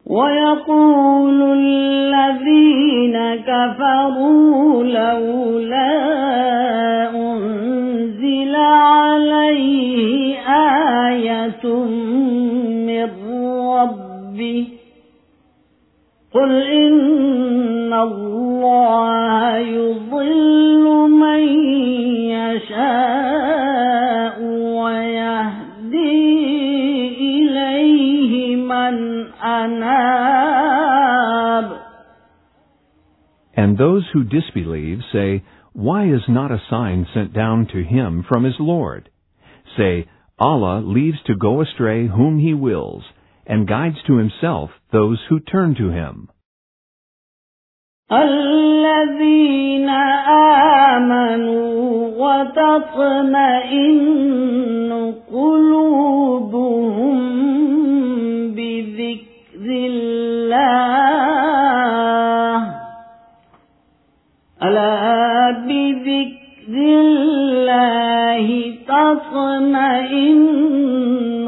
ويقول الذين كفروا لولا أنزل عليه آية من ربه قل إن الله يضل من يشاء ويهدي إليه من أناب. And those who disbelieve say, why is not a sign sent down to him from his Lord? Say, Allah leaves to go astray whom He wills, and guides to Himself those who turn to Him. الذين آمنوا وتطمئن قلوبهم بذكر الله ألا بذكر الله تطمئن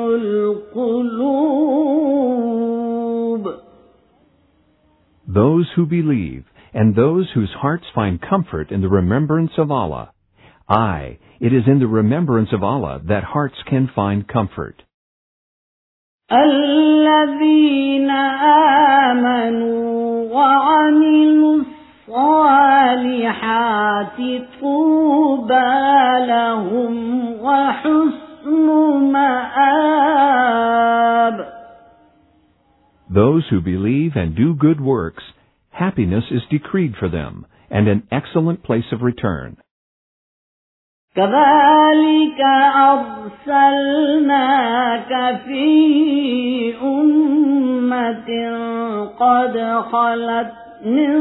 القلوب. Those who believe, and those whose hearts find comfort in the remembrance of Allah. Aye, it is in the remembrance of Allah that hearts can find comfort. الذين آمنوا وعملوا الصالحات طوبى لهم وحسن مآب. Those who believe and do good works, happiness is decreed for them, and an excellent place of return. كذلك أرسلناك في أمة قد خلت من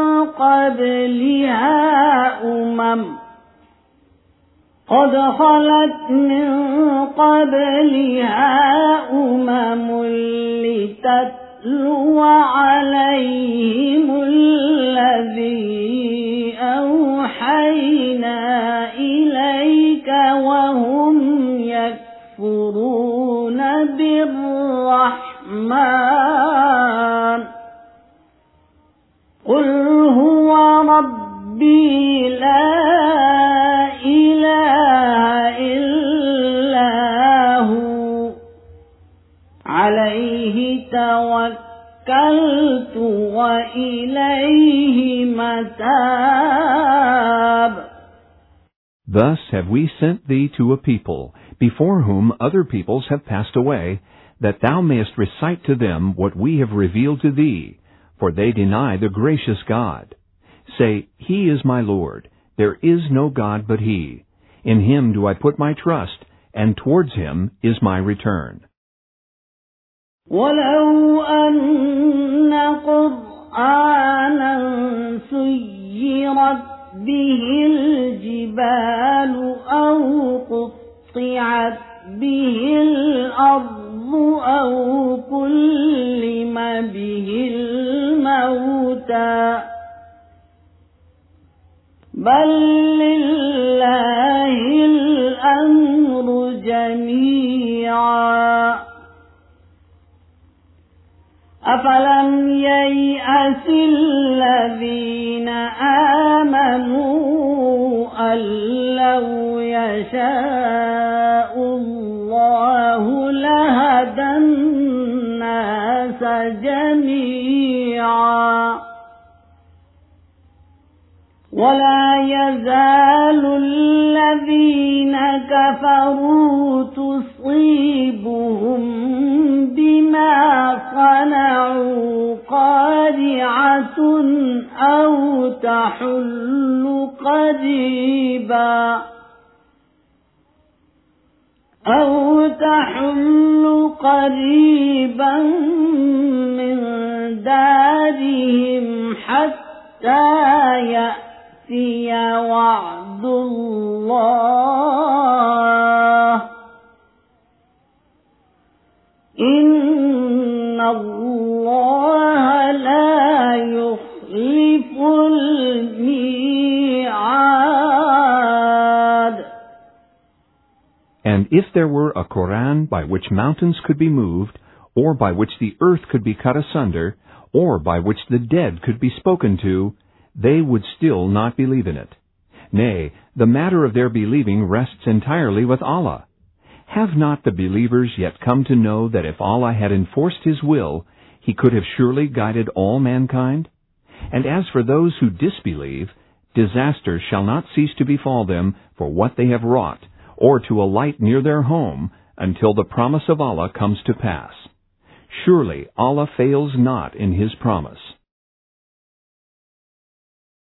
قبلها أمم لتتلو عليهم الذي أوحينا إليك وهم يكفرون بالرحمن قل هو ربي لا إله إلا هو عليه توكلت وإليه متاب. Thus have we sent thee to a people, before whom other peoples have passed away, that thou mayest recite to them what we have revealed to thee, for they deny the gracious God. Say, He is my Lord, there is no God but He. In Him do I put my trust, and towards Him is my return. ولو أن قرآنا سيرت به الجبال أو قطعت به الأرض أو كلم به الموتى بل لله الأمر جميعا أفلم ييأس الذين آمنوا أن لو يشاء الله لهدى الناس جميعا ولا يزال الذين كفروا تصيبهم بما صنعوا قارعة أو تحل قريبا من دارهم حتى يأتي وعد الله إن الله لا يخلف الميعاد. And if there were a Quran by which mountains could be moved, or by which the earth could be cut asunder, or by which the dead could be spoken to, they would still not believe in it. Nay, the matter of their believing rests entirely with Allah. Have not the believers yet come to know that if Allah had enforced His will, He could have surely guided all mankind? And as for those who disbelieve, disaster shall not cease to befall them for what they have wrought, or to alight near their home, until the promise of Allah comes to pass. Surely Allah fails not in His promise.